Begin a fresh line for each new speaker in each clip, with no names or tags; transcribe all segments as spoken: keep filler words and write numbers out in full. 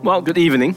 Well, good evening.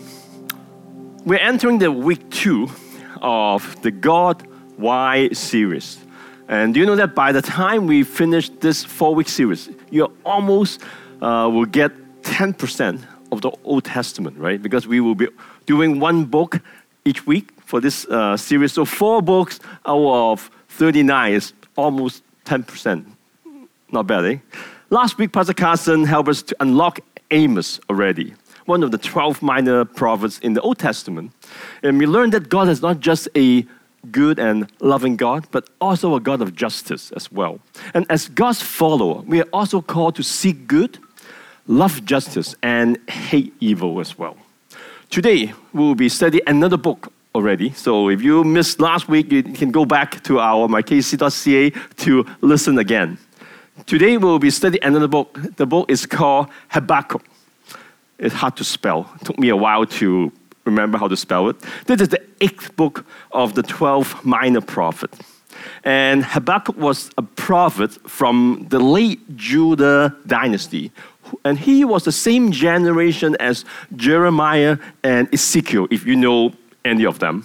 We're entering the week two of the God Why series. And do you know that by the time we finish this four-week series, you almost uh, will get ten percent of the Old Testament, right? Because we will be doing one book each week for this uh, series. So four books out of thirty-nine is almost ten percent. Not bad, eh? Last week, Pastor Carson helped us to unlock Amos already, one of the twelve minor prophets in the Old Testament. And we learned that God is not just a good and loving God, but also a God of justice as well. And as God's follower, we are also called to seek good, love justice, and hate evil as well. Today, we will be studying another book already. So if you missed last week, you can go back to our my k c dot c a to listen again. Today, we will be studying another book. The book is called Habakkuk. It's hard to spell. It took me a while to remember how to spell it. This is the eighth book of the twelve minor prophets. And Habakkuk was a prophet from the late Judah dynasty. And he was the same generation as Jeremiah and Ezekiel, if you know any of them.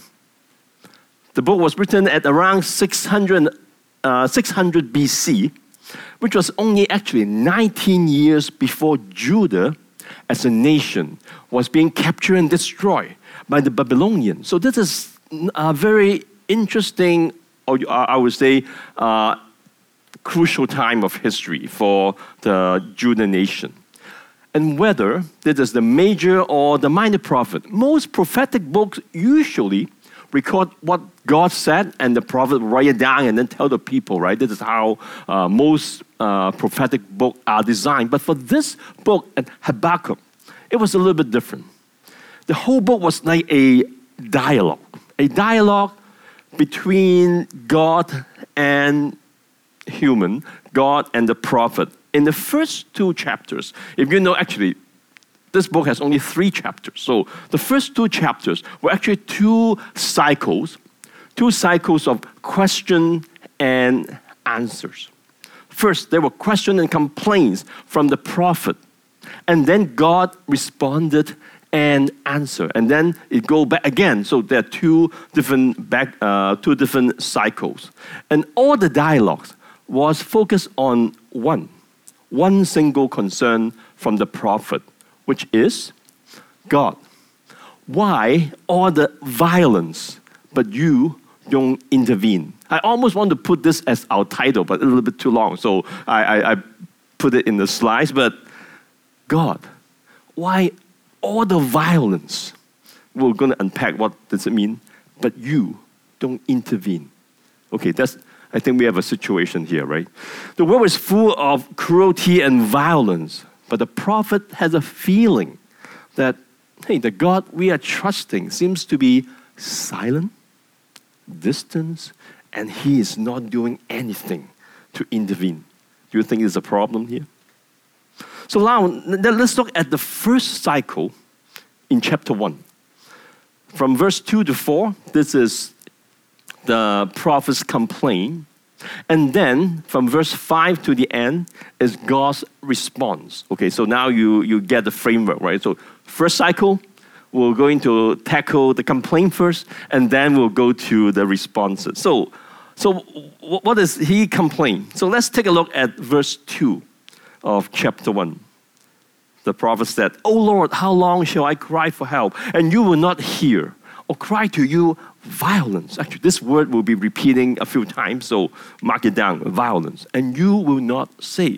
The book was written at around six hundred, uh, six hundred B C, which was only actually nineteen years before Judah as a nation was being captured and destroyed by the Babylonians. So this is a very interesting, or I would say, uh, crucial time of history for the Judah nation. And whether this is the major or the minor prophet, most prophetic books usually record what God said, and the prophet write it down and then tell the people, right? This is how uh, most uh, prophetic books are designed. But for this book, at Habakkuk, it was a little bit different. The whole book was like a dialogue, a dialogue between God and human, God and the prophet. In the first two chapters, if you know, actually, this book has only three chapters. So the first two chapters were actually two cycles, two cycles of question and answers. First, there were questions and complaints from the prophet. And then God responded and answered. And then it go back again. So there are two different back, uh, two different cycles. And all the dialogues was focused on one, one single concern from the prophet, which is, God, why all the violence, but you don't intervene? I almost want to put this as our title, but a little bit too long, so I, I, I put it in the slides. But God, why all the violence? We're going to unpack what does it mean, but you don't intervene. Okay, that's, I think we have a situation here, right? The world is full of cruelty and violence. But the prophet has a feeling that, hey, the God we are trusting seems to be silent, distant, and he is not doing anything to intervene. Do you think there's a problem here? So now, let's look at the first cycle in chapter one. From verse two to four, this is the prophet's complaint. And then, from verse five to the end, is God's response. Okay, so now you, you get the framework, right? So, first cycle, we're going to tackle the complaint first, and then we'll go to the responses. So, so what does he complain? So, let's take a look at verse two of chapter one. The prophet said, "O Lord, how long shall I cry for help, and you will not hear, or cry to you violence?" Actually, this word will be repeating a few times, so mark it down, violence. "And you will not save."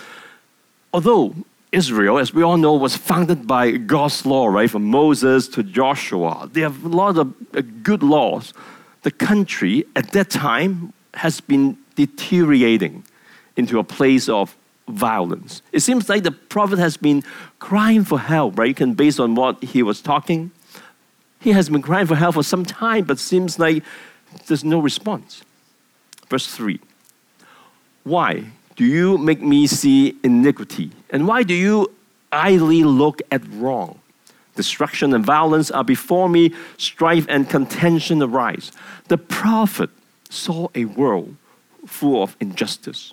Although Israel, as we all know, was founded by God's law, right? From Moses to Joshua, they have a lot of good laws. The country at that time has been deteriorating into a place of violence. It seems like the prophet has been crying for help, right? And based on what he was talking, he has been crying for help for some time, but seems like there's no response. Verse three, "Why do you make me see iniquity? And why do you idly look at wrong? Destruction and violence are before me, strife and contention arise." The prophet saw a world full of injustice.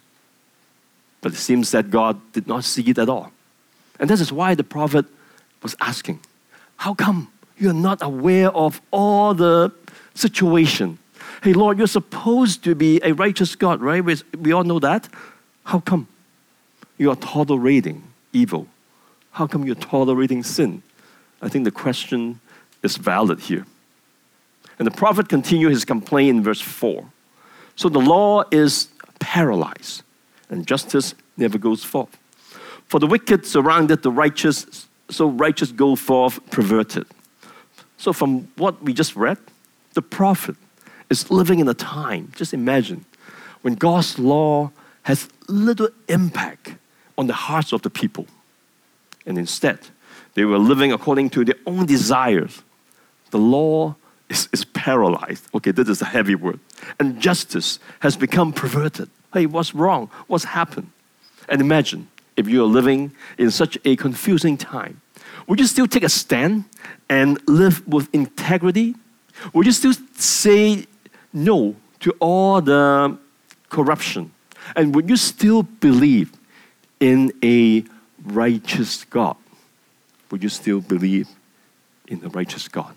But it seems that God did not see it at all. And this is why the prophet was asking, How come you're not aware of all the situation? Hey, Lord, you're supposed to be a righteous God, right? We, we all know that. How come you are tolerating evil? How come you're tolerating sin? I think the question is valid here. And the prophet continued his complaint in verse four. So the law is paralyzed, and justice never goes forth. For the wicked surrounded the righteous, so righteous go forth perverted. So from what we just read, the prophet is living in a time, just imagine, when God's law has little impact on the hearts of the people. And instead, they were living according to their own desires. The law is, is paralyzed. Okay, this is a heavy word. And justice has become perverted. Hey, what's wrong? What's happened? And imagine if you are living in such a confusing time. Would you still take a stand and live with integrity? Would you still say no to all the corruption? And would you still believe in a righteous God? Would you still believe in a righteous God?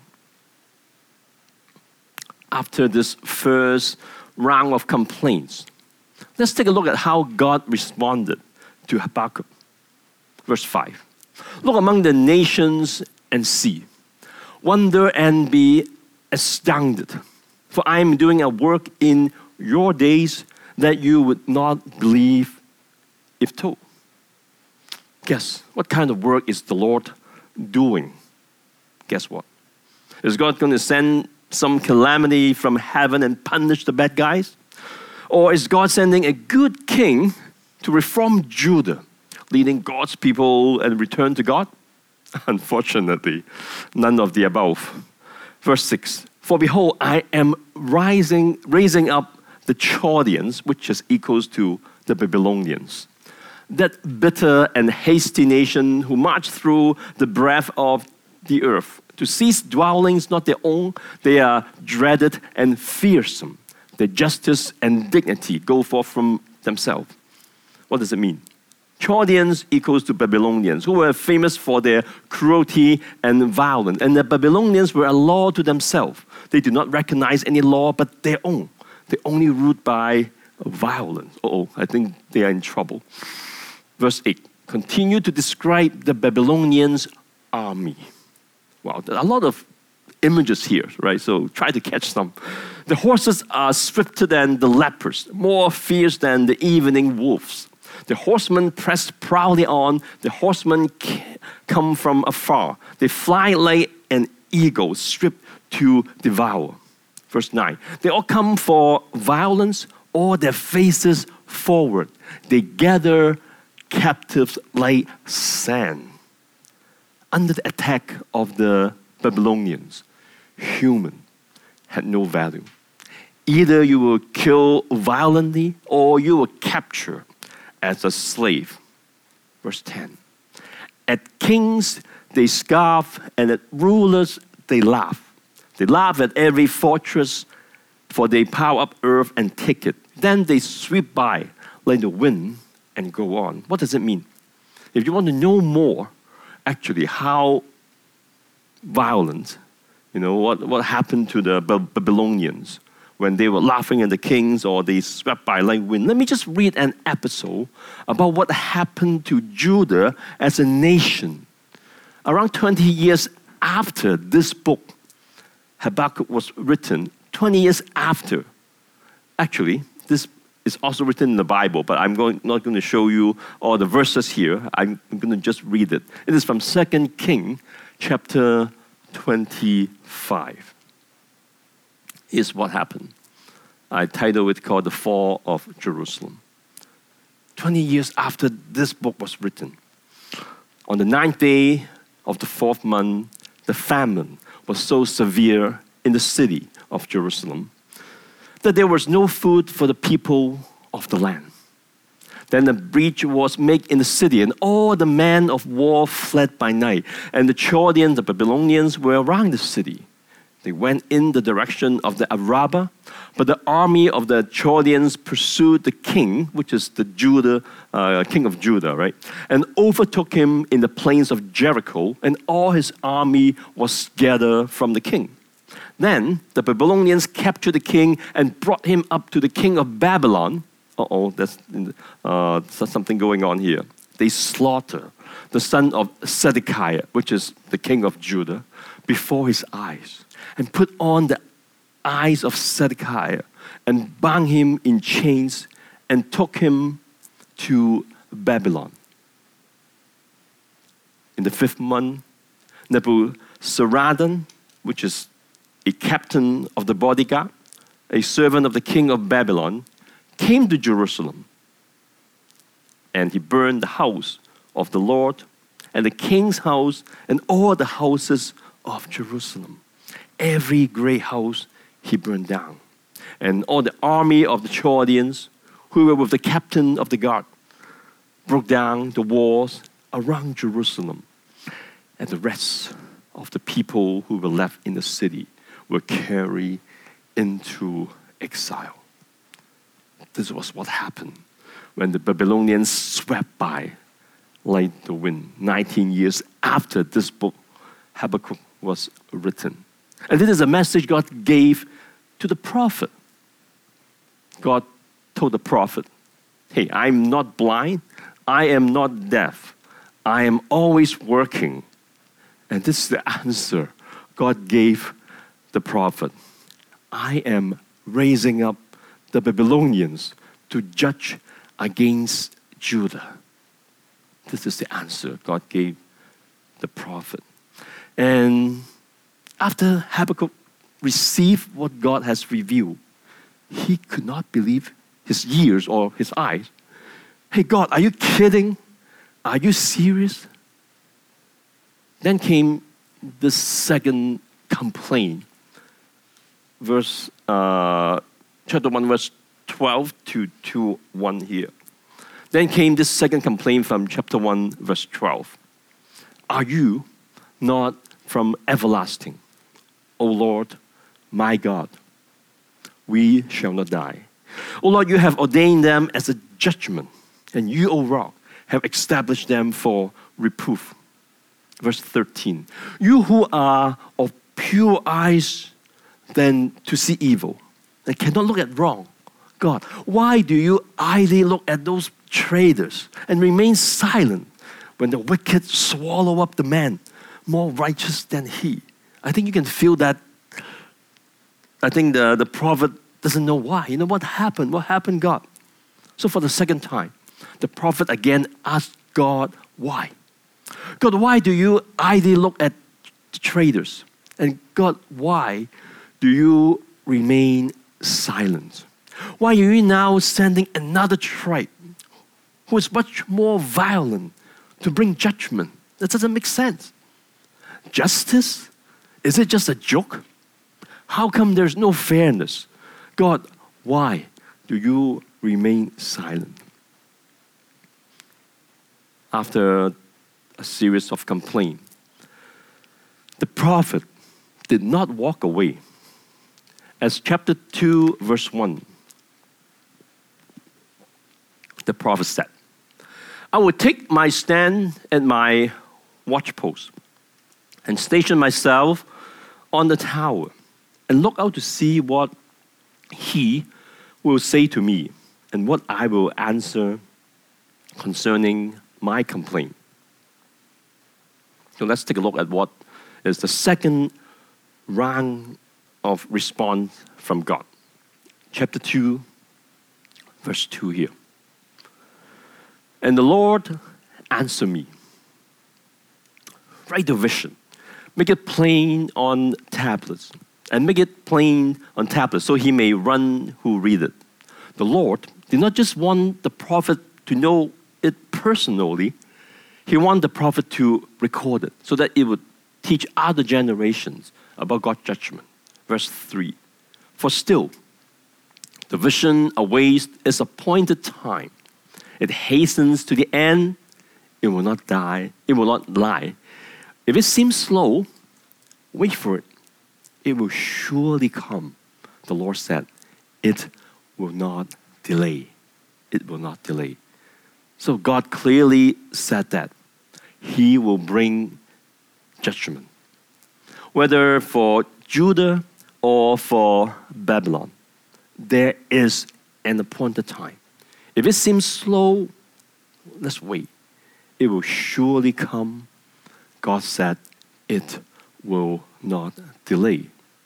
After this first round of complaints, let's take a look at how God responded to Habakkuk. Verse five. Look among the nations and see. Wonder and be astounded. For I am doing a work in your days that you would not believe if told. Guess what kind of work is the Lord doing? Guess what? Is God going to send some calamity from heaven and punish the bad guys? Or is God sending a good king to reform Judah, leading God's people and return to God? Unfortunately, none of the above. Verse six. For behold, I am rising, raising up the Chaldeans, which is equals to the Babylonians, that bitter and hasty nation who march through the breadth of the earth to seize dwellings not their own. They are dreaded and fearsome. Their justice and dignity go forth from themselves. What does it mean? Chaldeans equals to Babylonians, who were famous for their cruelty and violence. And the Babylonians were a law to themselves. They did not recognize any law but their own. They only ruled by violence. Uh-oh, I think they are in trouble. Verse eight, continue to describe the Babylonians' army. Wow, there are a lot of images here, right? So try to catch some. The horses are swifter than the leopards, more fierce than the evening wolves. The horsemen press proudly on. The horsemen come from afar. They fly like an eagle, stripped to devour. Verse nine. They all come for violence, all their faces forward. They gather captives like sand. Under the attack of the Babylonians, human had no value. Either you will kill violently or you will capture as a slave. Verse ten. At kings they scoff, and at rulers they laugh. They laugh at every fortress, for they pile up earth and take it. Then they sweep by like the wind and go on. What does it mean? If you want to know more, actually, how violent, you know, what, what happened to the Babylonians when they were laughing at the kings or they swept by like wind. Let me just read an episode about what happened to Judah as a nation. Around twenty years after this book, Habakkuk was written, twenty years after. Actually, this is also written in the Bible, but I'm going, not going to show you all the verses here. I'm going to just read it. It is from Second Kings chapter twenty-five. Here's what happened. I titled it called The Fall of Jerusalem. twenty years after this book was written, on the ninth day of the fourth month, the famine was so severe in the city of Jerusalem that there was no food for the people of the land. Then a breach was made in the city, and all the men of war fled by night. And the Chaldeans, the Babylonians, were around the city. They went in the direction of the Arabah, but the army of the Chaldeans pursued the king, which is the Judah, uh, king of Judah, right? And overtook him in the plains of Jericho, and all his army was scattered from the king. Then the Babylonians captured the king and brought him up to the king of Babylon. Uh-oh, there's uh, something going on here. They slaughtered the son of Zedekiah, which is the king of Judah, before his eyes, and put on the eyes of Zedekiah, and bound him in chains, and took him to Babylon. In the fifth month, Nebuzaradan, which is a captain of the bodyguard, a servant of the king of Babylon, came to Jerusalem, and he burned the house of the Lord, and the king's house, and all the houses of Jerusalem. Every great house he burned down. And all the army of the Chaldeans, who were with the captain of the guard, broke down the walls around Jerusalem. And the rest of the people who were left in the city were carried into exile. This was what happened when the Babylonians swept by like the wind, nineteen years after this book, Habakkuk, was written. And this is a message God gave to the prophet. God told the prophet, hey, I'm not blind, I am not deaf, I am always working. And this is the answer God gave the prophet. I am raising up the Babylonians to judge against Judah. This is the answer God gave the prophet. And after Habakkuk received what God has revealed, he could not believe his ears or his eyes. Hey, God, are you kidding? Are you serious? Then came the second complaint. Verse, uh, chapter one, verse twelve to two, one here. Then came this second complaint from chapter one, verse twelve. Are you not from everlasting, O Lord, my God? We shall not die. O Lord, you have ordained them as a judgment, and you, O rock, have established them for reproof. Verse thirteen. You who are of pure eyes than to see evil, and cannot look at wrong. God, why do you idly look at those traitors and remain silent when the wicked swallow up the man more righteous than he? I think you can feel that. I think the, the prophet doesn't know why. You know what happened? What happened, God? So for the second time, the prophet again asked God, why? God, why do you idly look at the traitors? And God, why do you remain silent? Why are you now sending another tribe who is much more violent to bring judgment? That doesn't make sense. Justice? Is it just a joke? How come there's no fairness? God, why do you remain silent? After a series of complaints, the prophet did not walk away. As chapter two, verse one, the prophet said, I will take my stand at my watchpost and station myself on the tower and look out to see what he will say to me and what I will answer concerning my complaint. So let's take a look at what is the second round of response from God. Chapter two, verse two here. And the Lord answered me. Write the vision. Make it plain on tablets. And make it plain on tablets so he may run who read it. The Lord did not just want the prophet to know it personally. He wanted the prophet to record it so that it would teach other generations about God's judgment. Verse three. For still, the vision awaits its appointed time. It hastens to the end. It will not die. It will not lie. If it seems slow, wait for it. it will surely come. The Lord said, it will not delay. It will not delay. So God clearly said that He will bring judgment, whether for Judah or for Babylon. There is an appointed time. If it seems slow, let's wait. It will surely come. God said it will not delay.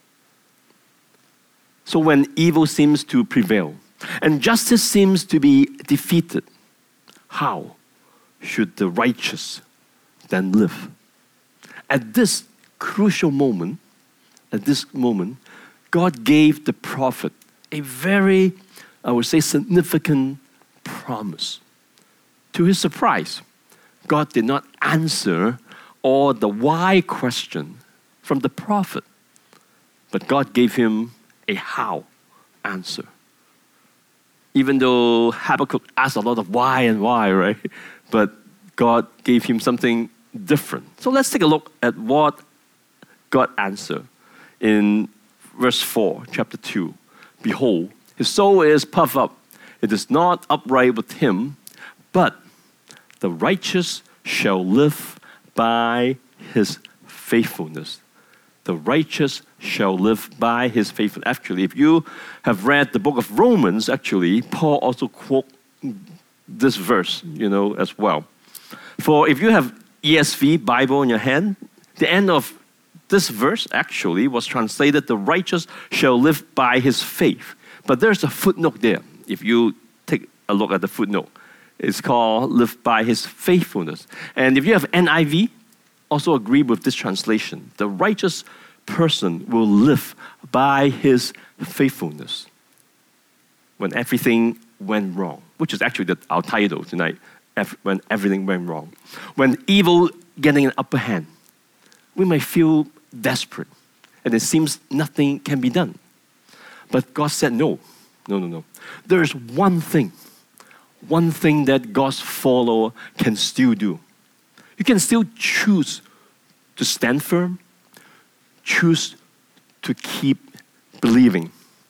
So when evil seems to prevail and justice seems to be defeated, how should the righteous then live? At this crucial moment, at this moment, God gave the prophet a very, I would say, significant promise. To his surprise, God did not answer all the why question from the prophet, but God gave him a how answer. Even though Habakkuk asked a lot of why and why, right? But God gave him something different. So let's take a look at what God answered in verse four, chapter two. Behold, his soul is puffed up. It is not upright with him, but the righteous shall live by his faithfulness. The righteous shall live by his faithfulness. Actually, if you have read the book of Romans, actually, Paul also quote this verse, you know, as well. For if you have E S V Bible in your hand, the end of this verse actually was translated, the righteous shall live by his faith. But there's a footnote there. If you take a look at the footnote, it's called live by his faithfulness. And if you have N I V, also agree with this translation. The righteous person will live by his faithfulness when everything went wrong, which is actually the, our title tonight, when everything went wrong. When evil getting an upper hand, we may feel desperate and it seems nothing can be done. But God said no, no, no, no. There is one thing, one thing that God's follower can still do. You can still choose to stand firm, choose to keep believing,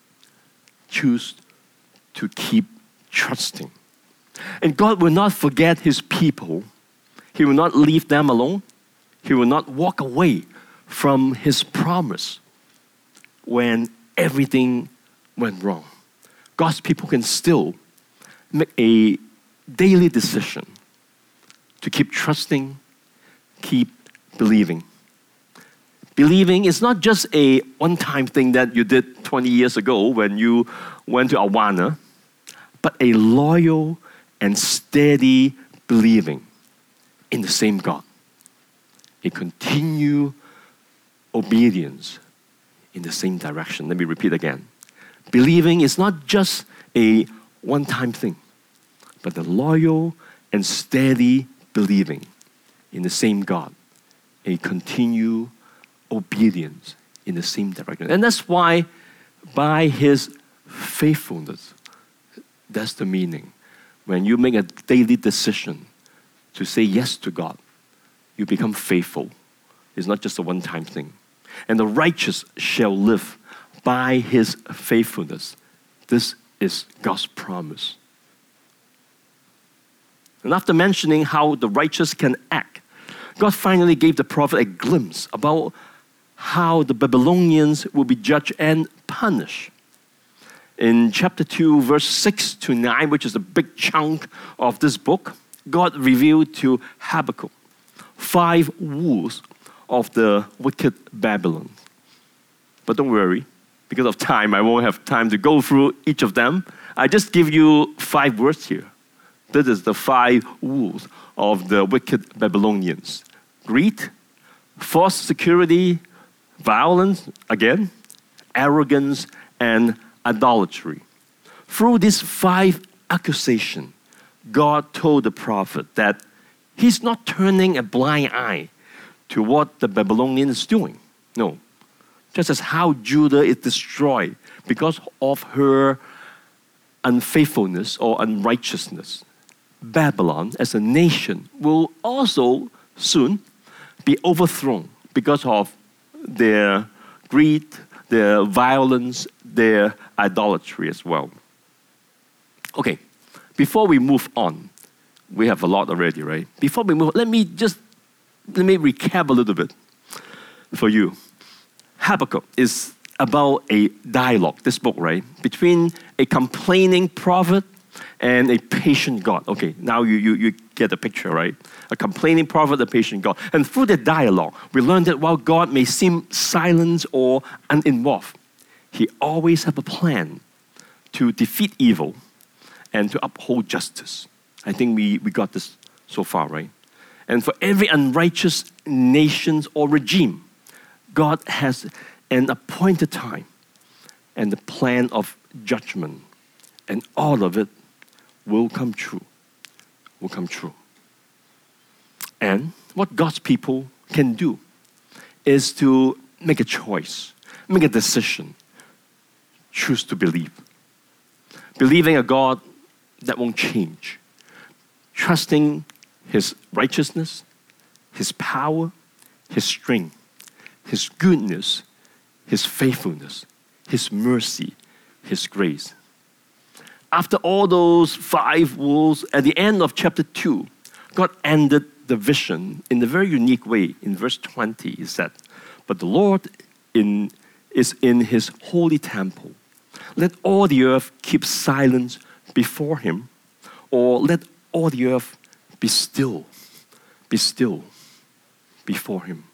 choose to keep trusting. And God will not forget his people. He will not leave them alone. He will not walk away from his promise when everything went wrong. God's people can still make a daily decision to keep trusting, keep believing. Believing is not just a one-time thing that you did twenty years ago when you went to Awana, but a loyal and steady believing in the same God. A continued obedience in the same direction. Let me repeat again. Believing is not just a one-time thing, but the loyal and steady believing in the same God. A continued obedience in the same direction. And that's why by his faithfulness, that's the meaning. When you make a daily decision to say yes to God, you become faithful. It's not just a one-time thing. And the righteous shall live by his faithfulness. This is God's promise. And after mentioning how the righteous can act, God finally gave the prophet a glimpse about how the Babylonians will be judged and punished. In chapter two, verse six to nine, which is a big chunk of this book, God revealed to Habakkuk five woes of the wicked Babylon. But don't worry, because of time, I won't have time to go through each of them. I just give you five words here. This is the five woes of the wicked Babylonians. Greed, false security, violence, again, arrogance, and idolatry. Through these five accusations, God told the prophet that he's not turning a blind eye to what the Babylonians is doing. No. Just as how Judah is destroyed because of her unfaithfulness or unrighteousness, Babylon as a nation will also soon be overthrown because of their greed, their violence, their idolatry as well. Okay, before we move on, we have a lot already, right? Before we move on, let me just, let me recap a little bit for you. Habakkuk is about a dialogue, this book, right, between a complaining prophet and a patient God. Okay, now you, you, you get the picture, right? A complaining prophet, a patient God. And through the dialogue, we learn that while God may seem silent or uninvolved, he always has a plan to defeat evil and to uphold justice. I think we, we got this so far, right? And for every unrighteous nation or regime, God has an appointed time and the plan of judgment, and all of it will come true, will come true. And what God's people can do is to make a choice, make a decision, choose to believe. Believing a God that won't change, trusting his righteousness, his power, his strength, his goodness, his faithfulness, his mercy, his grace. After all those five rules, at the end of chapter two, God ended the vision in a very unique way. In verse twenty, he said, "But the Lord in, is in his holy temple. Let all the earth keep silence before him, or let all the earth be still, be still before him."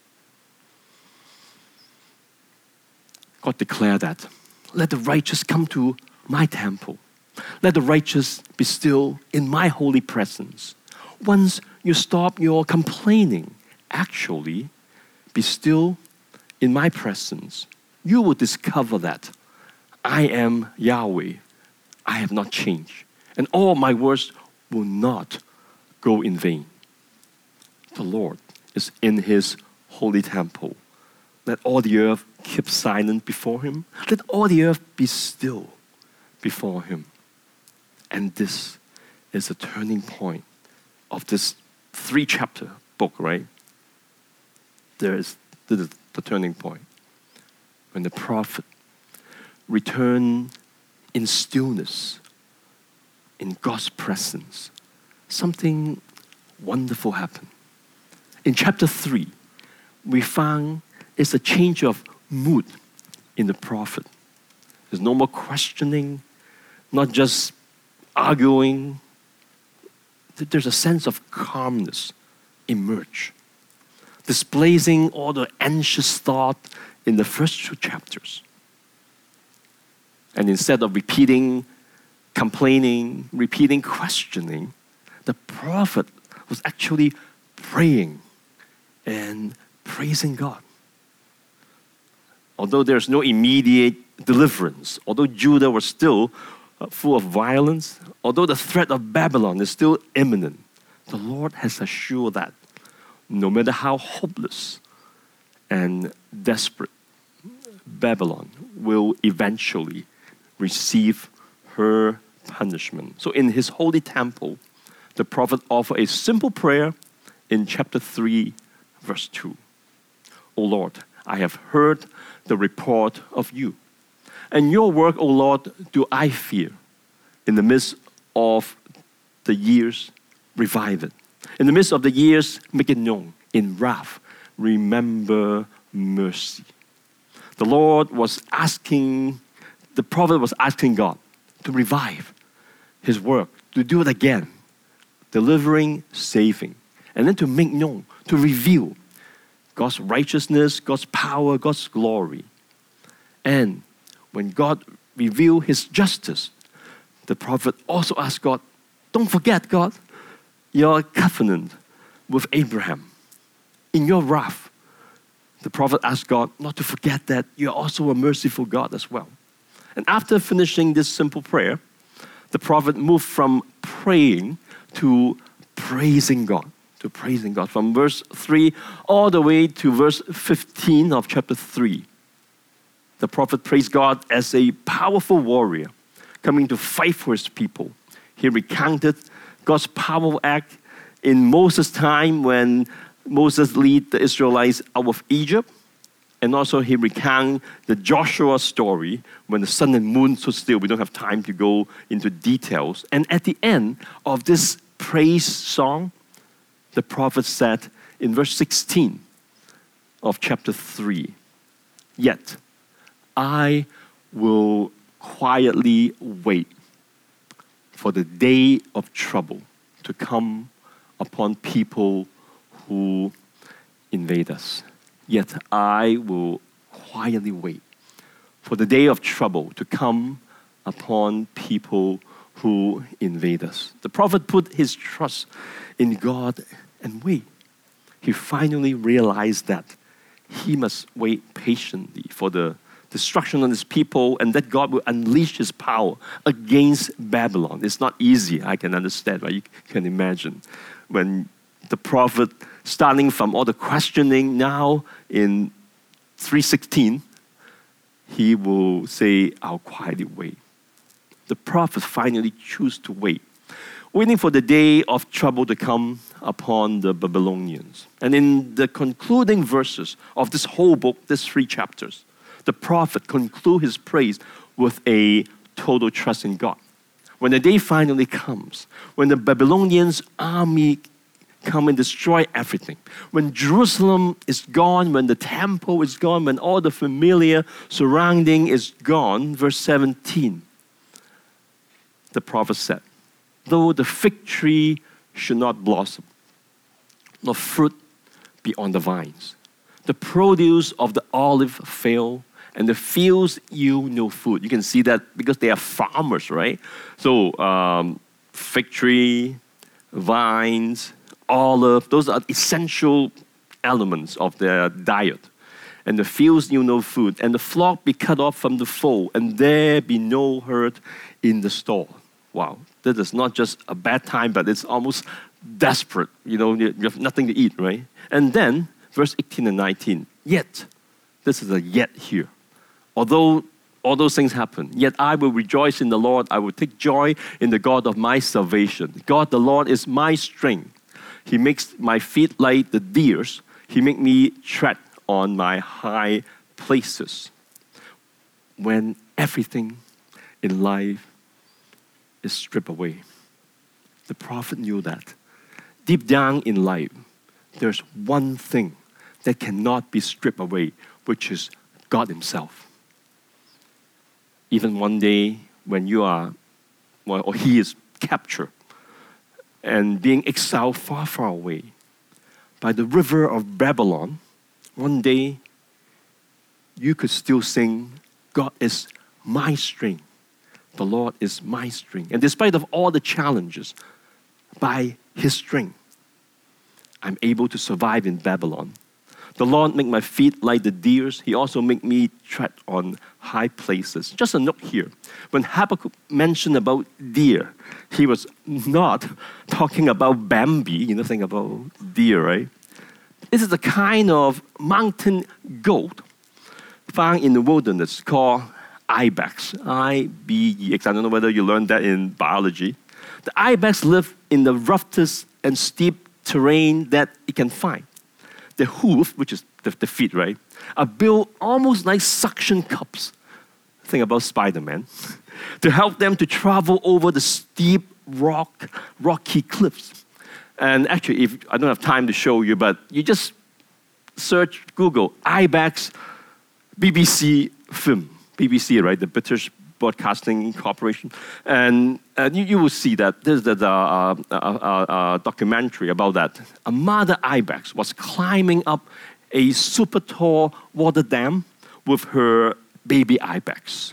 God declared that, "Let the righteous come to my temple. Let the righteous be still in my holy presence." Once you stop your complaining, actually be still in my presence, you will discover that I am Yahweh. I have not changed, and all my words will not go in vain. The Lord is in his holy temple. Let all the earth keep silent before him. Let all the earth be still before him. And this is the turning point of this three-chapter book, right? There is the, the turning point. When the prophet returned in stillness, in God's presence, something wonderful happened. In chapter three, we found it's a change of mood in the prophet. There's no more questioning, not just arguing. There's a sense of calmness emerge, displacing all the anxious thought in the first two chapters. And instead of repeating, complaining, repeating, questioning, the prophet was actually praying and praising God. Although there's no immediate deliverance, although Judah was still uh, full of violence, although the threat of Babylon is still imminent, the Lord has assured that no matter how hopeless and desperate, Babylon will eventually receive her punishment. So in his holy temple, the prophet offered a simple prayer in chapter three, verse two. "O Lord, I have heard the report of you. And your work, O Lord, do I fear. In the midst of the years, revive it. In the midst of the years, make it known. In wrath, remember mercy." The Lord was asking, the prophet was asking God to revive his work, to do it again, delivering, saving, and then to make known, to reveal God's righteousness, God's power, God's glory. And when God revealed his justice, the prophet also asked God, don't forget, God, your covenant with Abraham. In your wrath, the prophet asked God not to forget that you're also a merciful God as well. And after finishing this simple prayer, the prophet moved from praying to praising God. To praising God. From verse three all the way to verse fifteen of chapter three. The prophet praised God as a powerful warrior coming to fight for his people. He recounted God's powerful act in Moses' time when Moses led the Israelites out of Egypt, And also he recounts the Joshua story when the sun and moon stood still. We don't have time to go into details. And at the end of this praise song, the prophet said in verse sixteen of chapter three, "Yet I will quietly wait for the day of trouble to come upon people who invade us. Yet I will quietly wait for the day of trouble to come upon people who invade us." The prophet put his trust in God and wait. He finally realized that he must wait patiently for the destruction of his people and that God will unleash his power against Babylon. It's not easy, I can understand, right? You can imagine when the prophet, starting from all the questioning, now in three sixteen, he will say, "I'll quietly wait." The prophet finally choose to wait, waiting for the day of trouble to come upon the Babylonians. And in the concluding verses of this whole book, these three chapters, the prophet concludes his praise with a total trust in God. When the day finally comes, when the Babylonians' army come and destroy everything, when Jerusalem is gone, when the temple is gone, when all the familiar surrounding is gone, verse seventeen, the prophet said, "Though the fig tree should not blossom, nor fruit be on the vines, the produce of the olive fail, and the fields yield no food." You can see that because they are farmers, right? So um, fig tree, vines, olive, those are essential elements of their diet. "And the fields yield no food, and the flock be cut off from the fold, and there be no herd in the stall." Wow, that is not just a bad time, but it's almost desperate. You know, you have nothing to eat, right? And then, verse eighteen and nineteen, "Yet," this is a yet here, "although all those things happen, yet I will rejoice in the Lord. I will take joy in the God of my salvation. God, the Lord, is my strength. He makes my feet like the deer's. He makes me tread on my high places." When everything in life is stripped away, the prophet knew that deep down in life, there's one thing that cannot be stripped away, which is God himself. Even one day when you are, well, or he is captured and being exiled far, far away by the river of Babylon, one day you could still sing, "God is my strength. The Lord is my strength." And despite of all the challenges, by his strength, I'm able to survive in Babylon. "The Lord make my feet like the deer's. He also make me tread on high places." Just a note here. When Habakkuk mentioned about deer, he was not talking about Bambi. You know, think about deer, right? This is a kind of mountain goat found in the wilderness called ibex. I B E X. I don't know whether you learned that in biology. The ibex live in the roughest and steep terrain that it can find. The hoof, which is the, the feet, right, are built almost like suction cups. Think about Spider-Man. To help them to travel over the steep rock, rocky cliffs. And actually, if I don't have time to show you, but you just search Google, ibex, B B C film. B B C, right, the British Broadcasting Corporation. And, and you, you will see that there's a uh, uh, uh, uh, documentary about that. A mother ibex was climbing up a super tall water dam with her baby ibex.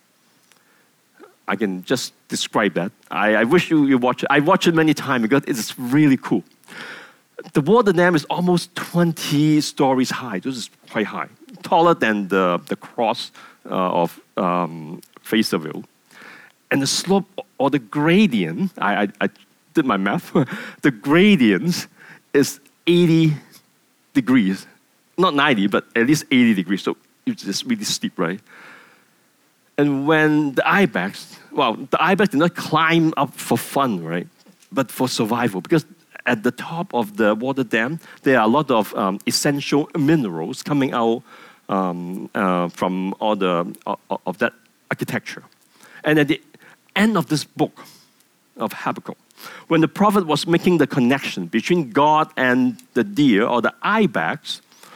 I can just describe that. I, I wish you, you watch it. I watched it many times because it's really cool. The water dam is almost twenty stories high. This is quite high. Taller than the, the cross uh, of um, Fayetteville. And the slope or the gradient, I, I, I did my math, the gradient is eighty degrees. Not ninety, but at least eighty degrees. So it's just really steep, right? And when the ibex, well, the ibex did not climb up for fun, right? But for survival, because at the top of the water dam, there are a lot of um, essential minerals coming out um, uh, from all the uh, of that architecture. And at the end of this book of Habakkuk, when the prophet was making the connection between God and the deer or the ibex,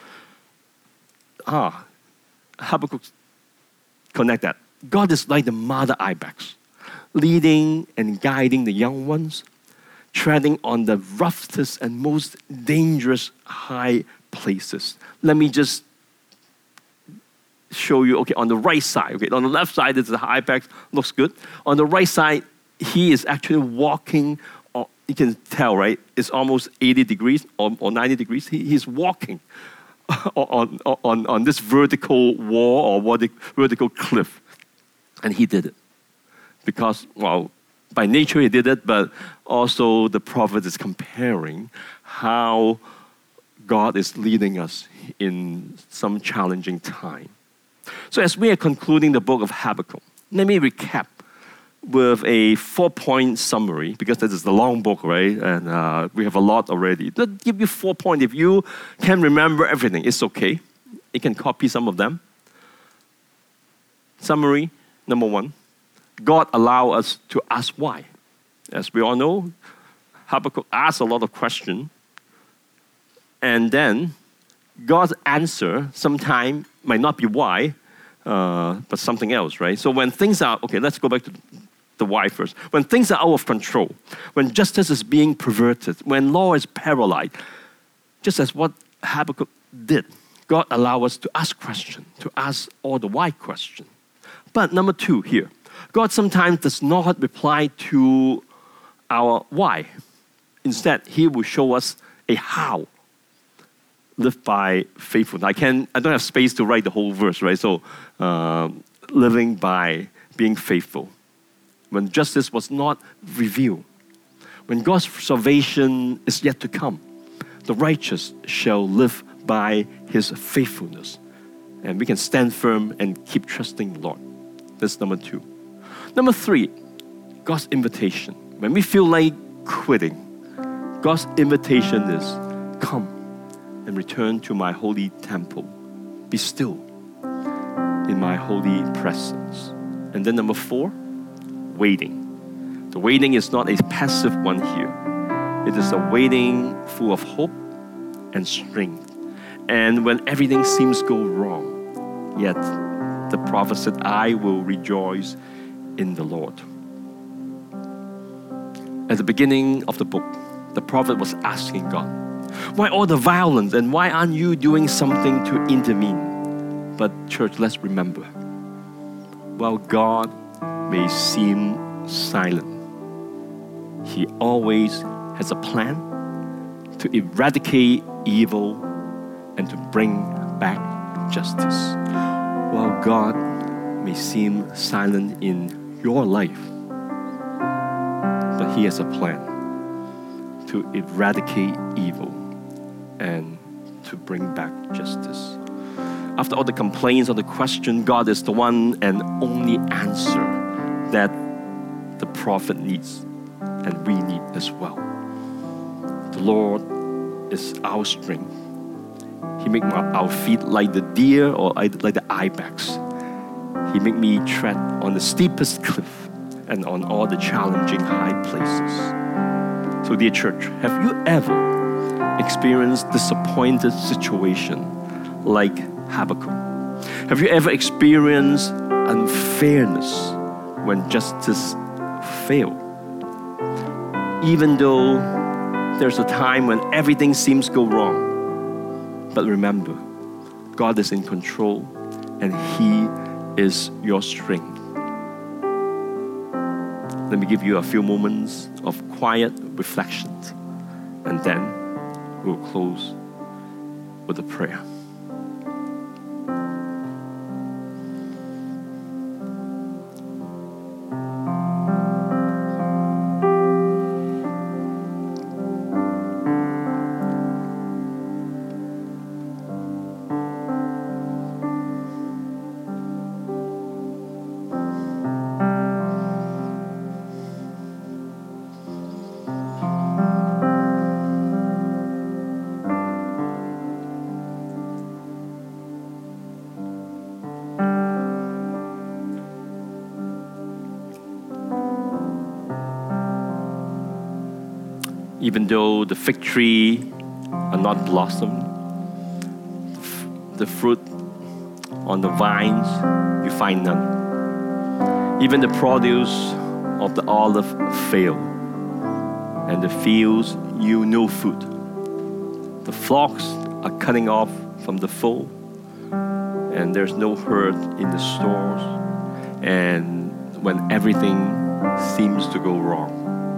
ah, Habakkuk connect that. God is like the mother ibex, leading and guiding the young ones, treading on the roughest and most dangerous high places. Let me just show you, okay, on the right side, okay, on the left side is the ibex, looks good. On the right side, he is actually walking, or you can tell, right? It's almost eighty degrees or, or ninety degrees. He, he's walking on, on, on this vertical wall or vertical cliff. And he did it. Because, well, by nature he did it, but also the prophet is comparing how God is leading us in some challenging time. So as we are concluding the book of Habakkuk, let me recap with a four-point summary, because this is the long book, right? And uh, we have a lot already. Let's give you four points. If you can remember everything, it's okay. You can copy some of them. Summary, number one, God allow us to ask why. As we all know, Habakkuk asked a lot of questions, and then God's answer sometimes might not be why, uh, but something else, right? So when things are, okay, let's go back to the why first. When things are out of control, when justice is being perverted, when law is paralyzed, just as what Habakkuk did, God allow us to ask questions, to ask all the why questions. But number two here, God sometimes does not reply to our why. Instead, he will show us a how. Live by faithfulness. I can. I don't have space to write the whole verse, right? So, uh, living by being faithful. When justice was not revealed, when God's salvation is yet to come, the righteous shall live by his faithfulness. And we can stand firm and keep trusting the Lord. That's number two. Number three, God's invitation. When we feel like quitting, God's invitation is, come and return to my holy temple. Be still in my holy presence. And then number four, waiting. The waiting is not a passive one here. It is a waiting full of hope and strength. And when everything seems to go wrong, yet the prophet said, I will rejoice in the Lord. At the beginning of the book, the prophet was asking God, why all the violence and why aren't you doing something to intervene? But church, let's remember, while God may seem silent, he always has a plan to eradicate evil and to bring back justice. While God may seem silent in your life, but he has a plan to eradicate evil and to bring back justice. After all the complaints or the question, God is the one and only answer that the prophet needs and we need as well. The Lord is our strength. He makes our feet like the deer or like the ibex. He makes me tread on the steepest cliff and on all the challenging high places. So dear church, have you ever experienced disappointed situation like Habakkuk? Have you ever experienced unfairness when justice failed? Even though there's a time when everything seems to go wrong, but remember, God is in control and he is your strength. Let me give you a few moments of quiet reflection, and then we'll close with a prayer. Even though the fig tree are not blossomed, the fruit on the vines, you find none. Even the produce of the olive fail, and the fields yield no food. The flocks are cutting off from the fold, and there's no herd in the stores, and when everything seems to go wrong.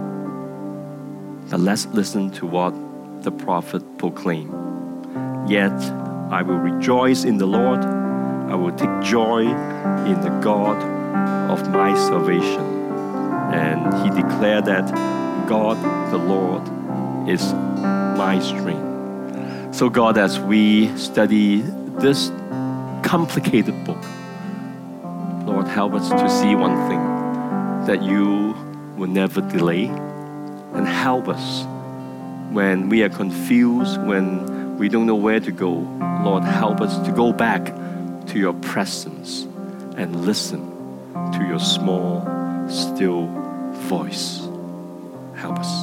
But let's listen to what the prophet proclaimed. Yet I will rejoice in the Lord. I will take joy in the God of my salvation. And he declared that God, the Lord, is my strength. So God, as we study this complicated book, Lord, help us to see one thing, that you will never delay, and help us when we are confused, when we don't know where to go. Lord, help us to go back to your presence and listen to your small, still voice. Help us.